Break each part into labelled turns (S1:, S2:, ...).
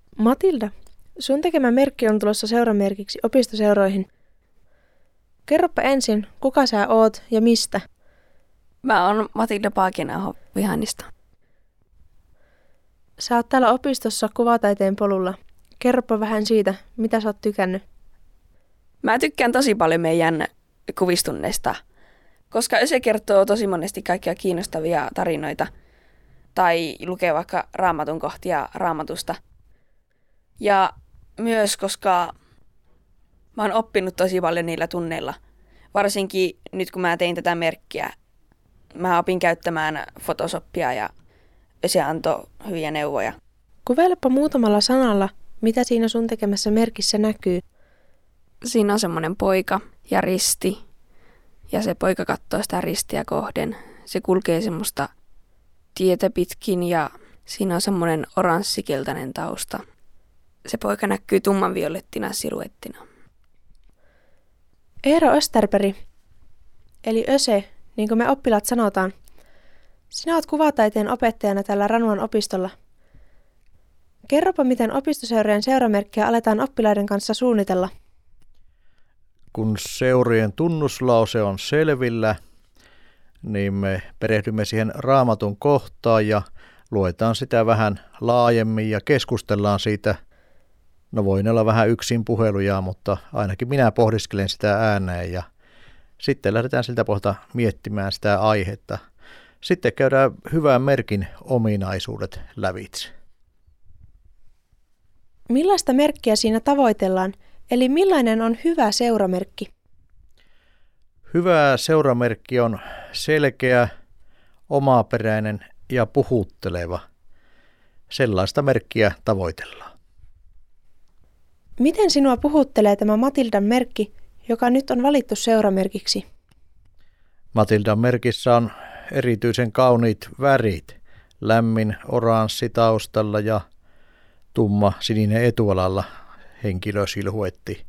S1: Matilda, sun tekemä merkki on tulossa seuramerkiksi opistoseuroihin. Kerropa ensin, kuka sä oot ja mistä?
S2: Mä oon Matilda Paakinauho Vihanista.
S1: Sä oot täällä opistossa kuvataiteen polulla. Kerropa vähän siitä, mitä sä oot tykännyt.
S2: Mä tykkään tosi paljon meidän kuvistunneista, koska se kertoo tosi monesti kaikkia kiinnostavia tarinoita. Tai lukee vaikka raamatun kohtia raamatusta. Ja myös koska mä oon oppinut tosi paljon niillä tunneilla. Varsinkin nyt kun mä tein tätä merkkiä, mä opin käyttämään Photoshopia ja se antoi hyviä neuvoja.
S1: Kuvailepa muutamalla sanalla, mitä siinä sun tekemässä merkissä näkyy.
S2: Siinä on semmoinen poika ja risti. Ja se poika katsoo sitä ristiä kohden. Se kulkee semmoista tietä pitkin ja siinä on semmoinen oranssikeltainen tausta. Se poika näkyy tummanviolettina siluettina.
S1: Eero Österberg, eli Öse, niin kuin me oppilaat sanotaan. Sinä oot kuvataiteen opettajana tällä Ranuan opistolla. Kerropa, miten opistoseurojen seuramerkkiä aletaan oppilaiden kanssa suunnitella.
S3: Kun seurojen tunnuslause on selvillä, niin me perehdymme siihen raamatun kohtaan ja luetaan sitä vähän laajemmin ja keskustellaan siitä. No voin olla vähän yksin puheluja, mutta ainakin minä pohdiskelen sitä ääneen ja sitten lähdetään siltä pohjalta miettimään sitä aihetta. Sitten käydään hyvän merkin ominaisuudet lävitse.
S1: Millaista merkkiä siinä tavoitellaan, eli millainen on hyvä seuramerkki?
S3: Hyvä seuramerkki on selkeä, omaperäinen ja puhutteleva. Sellaista merkkiä tavoitellaan.
S1: Miten sinua puhuttelee tämä Matildan merkki, joka nyt on valittu seuramerkiksi?
S3: Matildan merkissä on erityisen kauniit värit, lämmin oranssi taustalla ja tumma sininen etualalla henkilösilhuetti.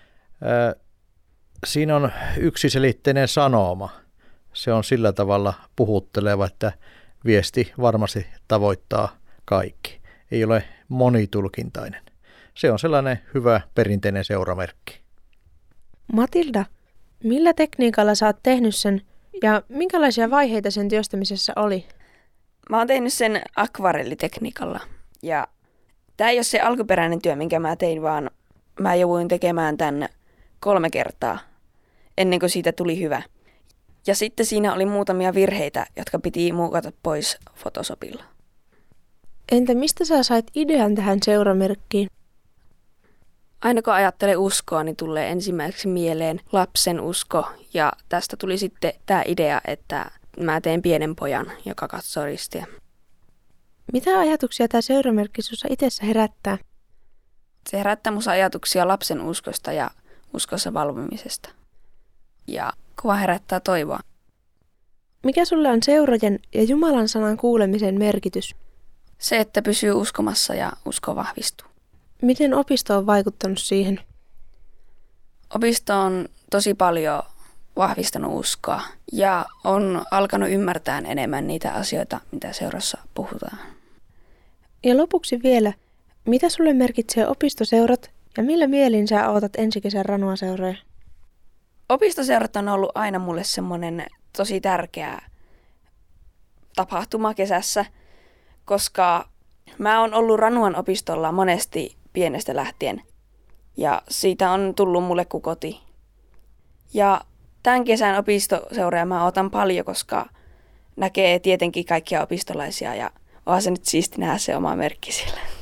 S3: Siinä on yksiselitteinen sanoma. Se on sillä tavalla puhutteleva, että viesti varmasti tavoittaa kaikki. Ei ole monitulkintainen. Se on sellainen hyvä perinteinen seuramerkki.
S1: Matilda, millä tekniikalla sä oot tehnyt sen ja minkälaisia vaiheita sen työstämisessä oli?
S2: Mä oon tehnyt sen akvarellitekniikalla ja tää ei ole se alkuperäinen työ, minkä mä tein, vaan mä jouduin tekemään tän 3 kertaa ennen kuin siitä tuli hyvä. Ja sitten siinä oli muutamia virheitä, jotka piti muokata pois Photoshopilla.
S1: Entä mistä sä sait idean tähän seuramerkkiin?
S2: Aina kun ajattelen uskoa, niin tulee ensimmäiseksi mieleen lapsen usko. Ja tästä tuli sitten tämä idea, että mä teen pienen pojan, joka katsoo ristiä.
S1: Mitä ajatuksia tämä seuramerkki sussa itsessä herättää?
S2: Se herättää musta ajatuksia lapsen uskosta ja uskossa valvomisesta. Ja kuva herättää toivoa.
S1: Mikä sulle on seurojen ja Jumalan sanan kuulemisen merkitys?
S2: Se, että pysyy uskomassa ja usko vahvistuu.
S1: Miten opisto on vaikuttanut siihen?
S2: Opisto on tosi paljon vahvistanut uskoa ja on alkanut ymmärtää enemmän niitä asioita, mitä seurassa puhutaan.
S1: Ja lopuksi vielä, mitä sulle merkitsee opistoseurat ja millä mielin sä ootat ensi kesän Ranua-seuroja?
S2: Opistoseurat on ollut aina mulle semmoinen tosi tärkeä tapahtuma kesässä, koska mä oon ollut Ranuan opistolla monesti pienestä lähtien ja siitä on tullut mulle kuin koti. Ja tämän kesän opistoseuroja mä ootan paljon, koska näkee tietenkin kaikkia opistolaisia ja onhan se nyt siisti nähdä se oma merkki siellä.